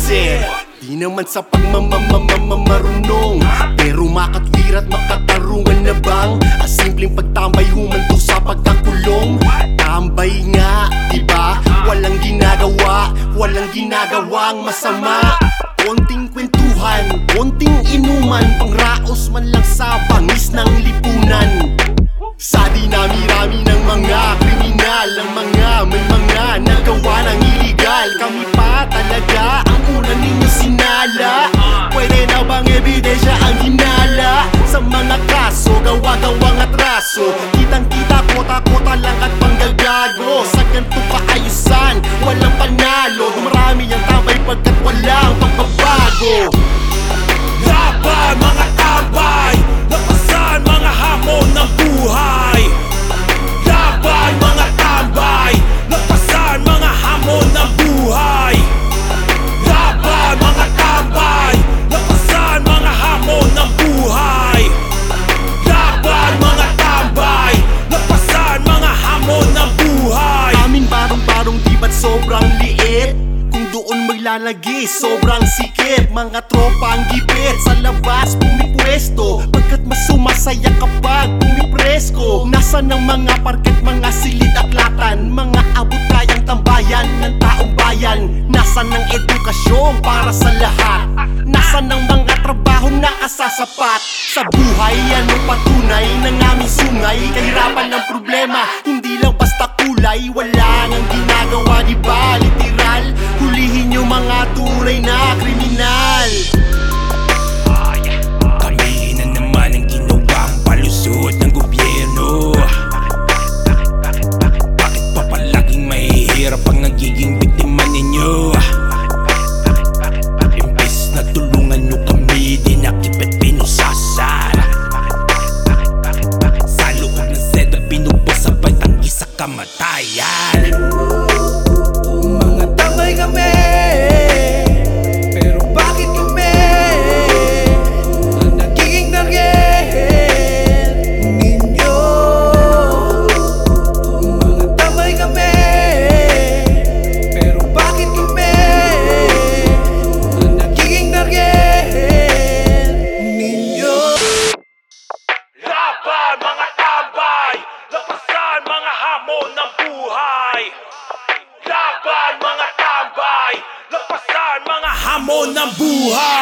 sir. Di naman sa pagmamamarunong, pero makatwir at makatarungan na bang ang simpleng pagtambay humanto sa pagkakulong? Tambay nga, diba? Walang ginagawa, walang ginagawang masama. Konting kwentuhan, konting inuman, pangraos man lang sa bangis ng lipunan. Sa dinami-rami ng mga kriminal, ang mga may mga nagawa ng iligal. Kami pa talaga ang una ninyo sinala. Pwede na bang ebidensya ang hinala? Sa mga kaso, gawa-gawang atraso, kitang-kita, kota-kota lang at panggagago. Sa ganito kaayusan, walang panalo. Dumarami ang tambay pagkat walang pagbabago. Laban mga tambay, lapasan mga hamon ng buhay. Laban mga tambay, lapasan mga hamon ng buhay. Laban mga tambay, lapasan mga hamon ng buhay. Laban mga tambay, lapasan mga hamon ng buhay. Aming barong-barong di ba't sobrang liit? Kung doon maglalagi, sobrang sikip. Mga tropa ang gipit sa labas pumipwesto, pagkat mas sumasaya kapag pumipresko. Nasaan ang mga parket, mga silid at latan, mga abot kayang tambayan ng taong bayan? Nasaan ang edukasyon para sa lahat? Nasaan ang mga trabahong nakasasapat? Sa buhay, anong patunay ng aming sungay? Kahirapan ng problema, hindi lang basta kulay. Wala nang ginagawa, di ba? Literal, hulihin yung mga tunay na kriminal. Kami na naman ang ginawang palusot ng gobyerno. Bakit pa palaging mahihirap ang nagiging biktima ninyo? Imbis na tulungan nyo kami, dinakip at pinusasar. Sa loob ng seda, pinubos sabay tanggi sa kamatayan. Mga tambay kami, pero bakit kami ang nagiging target ninyo? Mga tambay kami, pero bakit kami ang nagiging target ninyo? Laban mga tambay, lapasan mga hamon ng buhay. Laban mga tambay, lapasan mga hamon ng buhay.